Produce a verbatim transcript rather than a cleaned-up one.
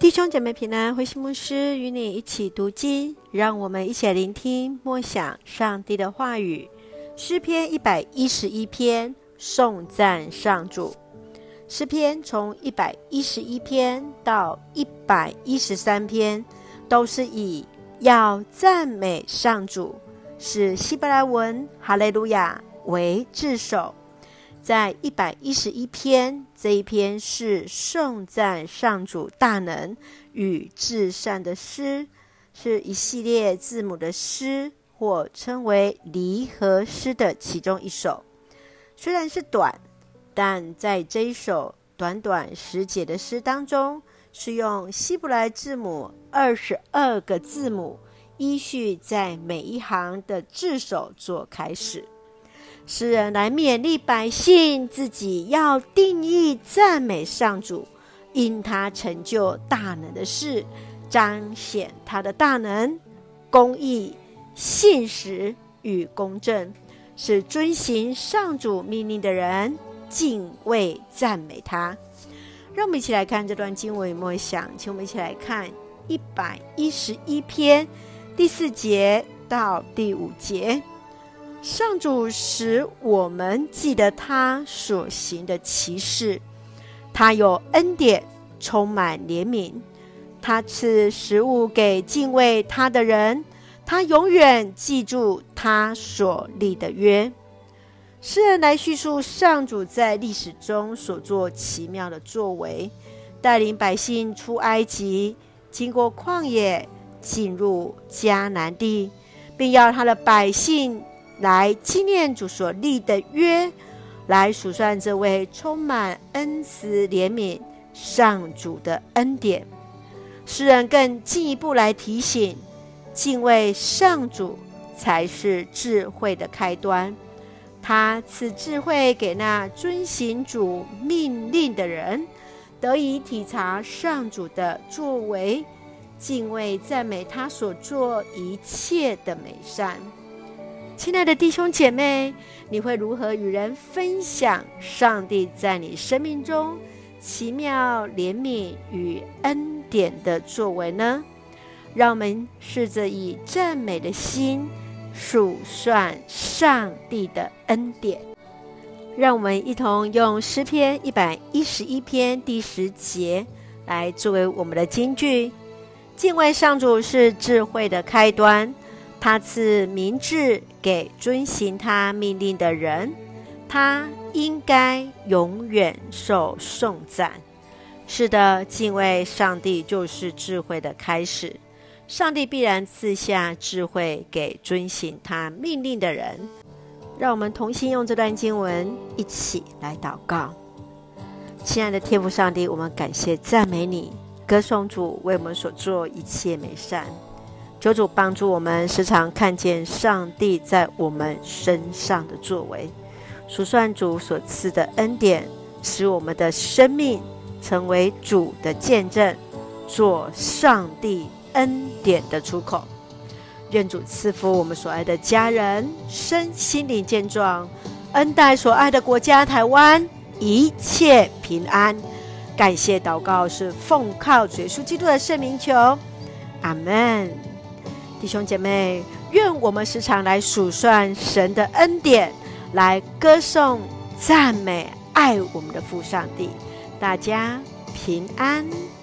弟兄姐妹平安，慧馨牧师与你一起读经，让我们一起来聆听默想上帝的话语。诗篇一百一十一篇，颂赞上主。诗篇从一百一十一篇到一百一十三篇都是以要赞美上主，是希伯来文哈利路亚为字首。在一百一十一篇，这一篇是颂赞上主大能与至善的诗，是一系列字母的诗，或称为离合诗的其中一首。虽然是短，但在这一首短短十节的诗当中，是用希伯来字母二十二个字母，依序在每一行的字首做开始。诗人来勉励百姓，自己要定义赞美上主，因他成就大能的事，彰显他的大能、公义、信实与公正，使遵行上主命令的人敬畏赞美他。让我们一起来看这段经文与默想，请我们一起来看一百一十一篇第四节到第五节。上主使我们记得他所行的奇事，他有恩典，充满怜悯，他赐食物给敬畏他的人，他永远记住他所立的约。诗人来叙述上主在历史中所做奇妙的作为，带领百姓出埃及，经过旷野，进入迦南地，并要他的百姓来纪念主所立的约，来数算这位充满恩慈怜悯上主的恩典。诗人更进一步来提醒，敬畏上主才是智慧的开端，他赐智慧给那遵行主命令的人，得以体察上主的作为，敬畏赞美他所做一切的美善。亲爱的弟兄姐妹，你会如何与人分享上帝在你生命中奇妙怜悯与恩典的作为呢？让我们试着以赞美的心数算上帝的恩典。让我们一同用诗篇一百一十一篇第十节来作为我们的金句。敬畏上主是智慧的开端，他赐明智给遵行他命令的人，他应该永远受颂赞。是的，敬畏上帝就是智慧的开始，上帝必然赐下智慧给遵行他命令的人。让我们同心用这段经文一起来祷告。亲爱的天父上帝，我们感谢赞美你，歌颂主为我们所做一切美善。求主帮助我们时常看见上帝在我们身上的作为，数算主所赐的恩典，使我们的生命成为主的见证，做上帝恩典的出口。愿主赐福我们所爱的家人身心灵健壮，恩待所爱的国家台湾一切平安。感谢祷告是奉靠主耶稣基督的圣名求，阿们。弟兄姐妹，愿我们时常来数算神的恩典，来歌颂赞美爱我们的父上帝。大家平安。